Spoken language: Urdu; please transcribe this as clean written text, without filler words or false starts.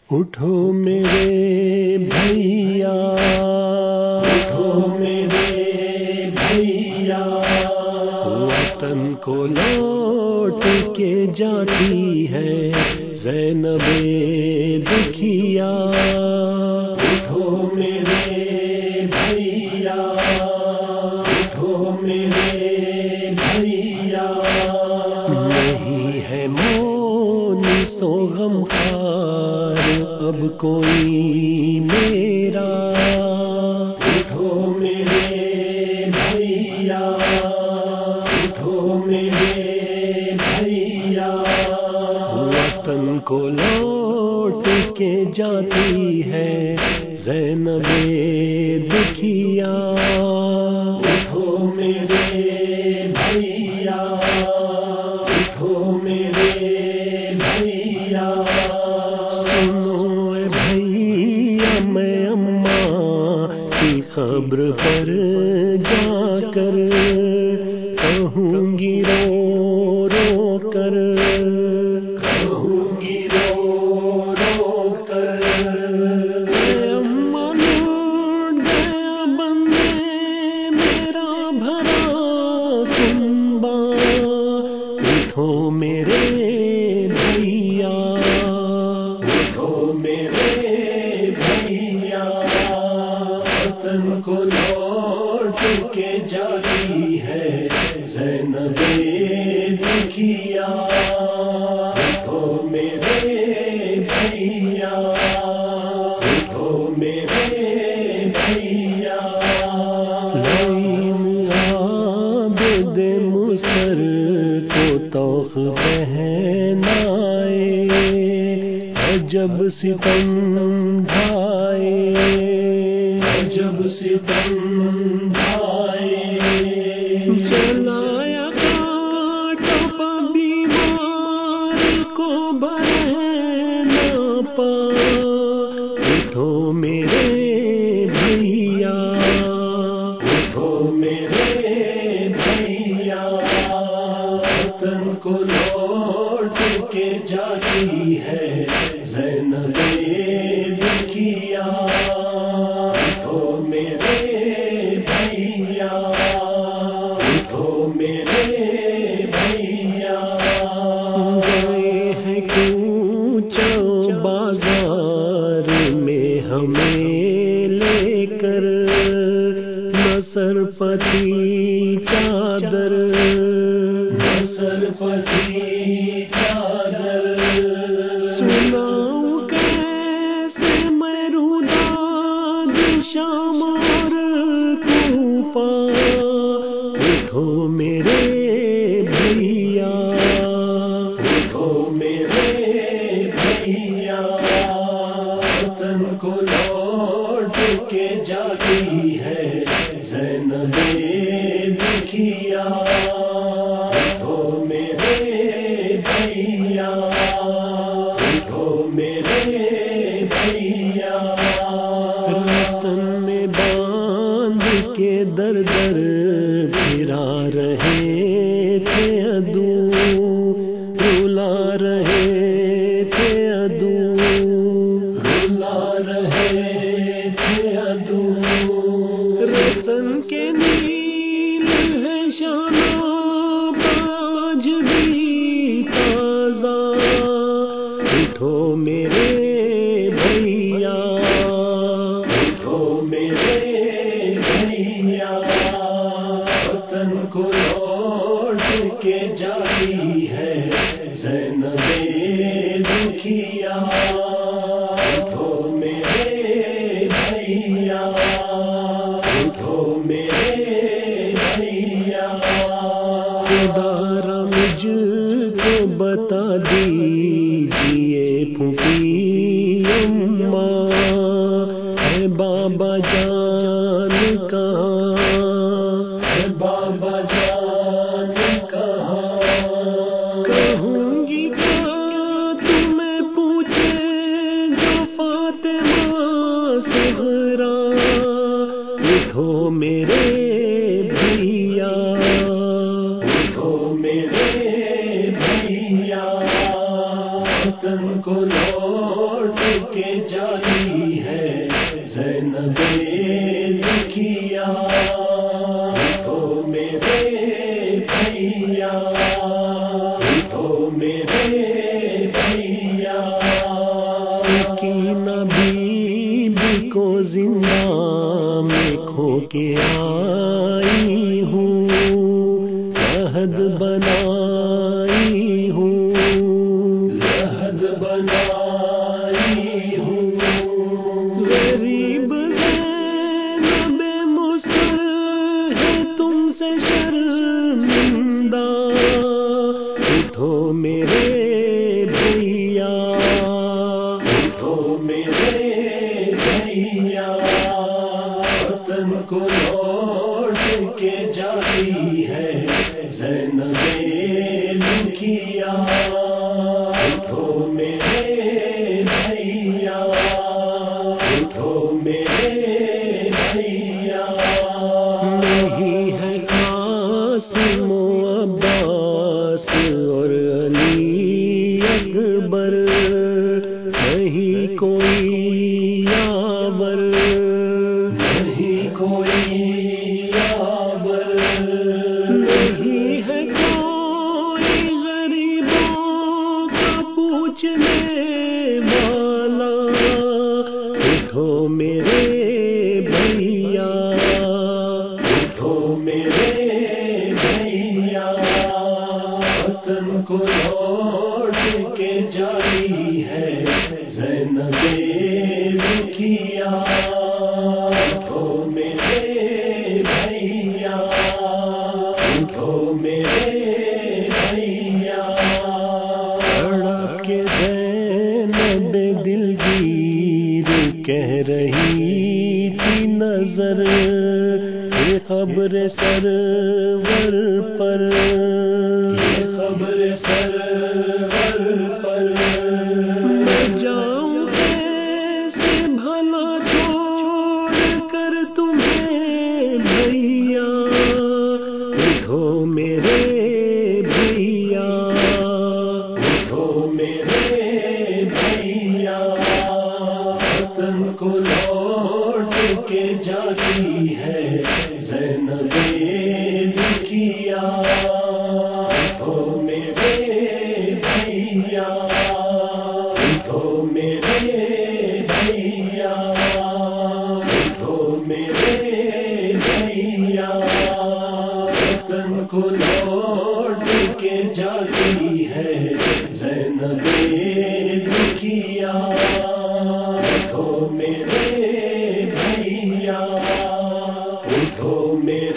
اٹھو میرے بھیا، اٹھو میرے بھیا، وطن کو لوٹ کے جاتی ہے زینب دکھیا۔ اٹھو میرے بھیا، اٹھو میرے بھیا، نہیں ہے مونس و غمخوار اب کوئی میرا۔ اٹھو میرے بھیا، اٹھو میرے بھیا، وطن کو لوٹ کے جاتی ہے زینب دکھیا۔ اٹھو میرے بھیا، اٹھو میرے بھیا، سنو اے بھیا میں اماں کی قبر پر جا کر کہوں گی رو رو کر، کہوں گی رو رو کر، اے اماں لوٹ گیا بندے میرا بھرا کنبہ۔ اٹھو میرے بھیا، اٹھو میرے بھیا، وطن کو لوٹ کے جاتی ہے زینب دکھیا۔ اٹھو میرے بھیا، اٹھو میرے بھیا، لعین عابد مصر کو طوق پہنائے، عجب ستم ڈھائے، عجب ستم ڈھائے، چلایا کاٹا بیمار کو بھرے نہ پا۔ اٹھو میرے بھیا، اٹھو میرے بھیا، وطن کو لوٹ کے جاتی ہے زینب دکھیا۔ اٹھو میرے بھیا، اٹھو میرے بھیا، گئے ہیں کوچہ بازار میں ہمیں لے کر، نثر پتی چادر، نثر پتی چادر، سناؤں کیسے میں روداد شام اور کوفہ۔ اٹھو میرے بھیا، اٹھو میرے بھیا، وطن کو لوٹ کے جاتی ہے زینب دکھیا۔ اٹھو میرے بھیا، اٹھو میرے بھیا، رسن میں باندھ کے در در پھرا رہے تھے عدو، رلا رہے تھے عدو، رلا رہے تھے عدو، رسن کے نیل ہے شانہ باج بھی تازہ۔ اٹھو میرے بھیا، اٹھو میرے بھیا، وطن کو لوٹ کے جاتی ہے زینب دکھیا۔ اٹھو میرے بھیا، اٹھو میرے بھیا، خدا را مجھ کو بتا دیجیے پھوپھی اماں، اے بابا جان کہاں، اے بابا جان کہاں، کہوں گی کیا تمہیں پوچھے جو فاطمہ صغرا۔ اٹھو میرے بھیا، اٹھو میرے بھیا، وطن کو لوٹ کے جاتی ہے زینب دکھیا اٹھو میرے بھیا اٹھو میرے بھیا سکینہ بی بی کو زندہ میں کھو کے آئی ہوں عہد بنائی ہوں عہد بنائی ہوں غریب زینب مصر ہے تم سے شرمندہ اٹھو میرے بھیا اٹھو میرے بھیا وطن کو لوٹ کے جاتی ہے زینب دکھیا اٹھو میرے بھیا اٹھو میرے بھیا نہیں ہے قاسم و عباس اور علی اکبر نہیں کوئی یاور نہیں کوئی یاور نہیں ہے کوئی غریبوں کا پوچھنے والا اٹھو میرے بھیا اٹھو میرے بھیا وطن کو لوٹ کے جاتی ہے زینب دکھیا اٹھو میرے بھیا اٹھو میرے بھیا سڑک کے زینب دلگیر کہہ رہی تھی نظر یہ خبر سرور پر یہ خبر سرور پر میں جاؤں کیسے بھلا چھوڑ کر تمہیں بھیا اٹھو میرے بھیا اٹھو میرے بھیا وطن کو لوٹ کے جاتی ہے زینب دکھیا اٹھو میرے بھیا اٹھو میرے بھیا اٹھو میرے بھیا وطن کو لوٹ کے جاتی ہے زینب دکھیا اٹھو میرے بھیا اٹھو میرے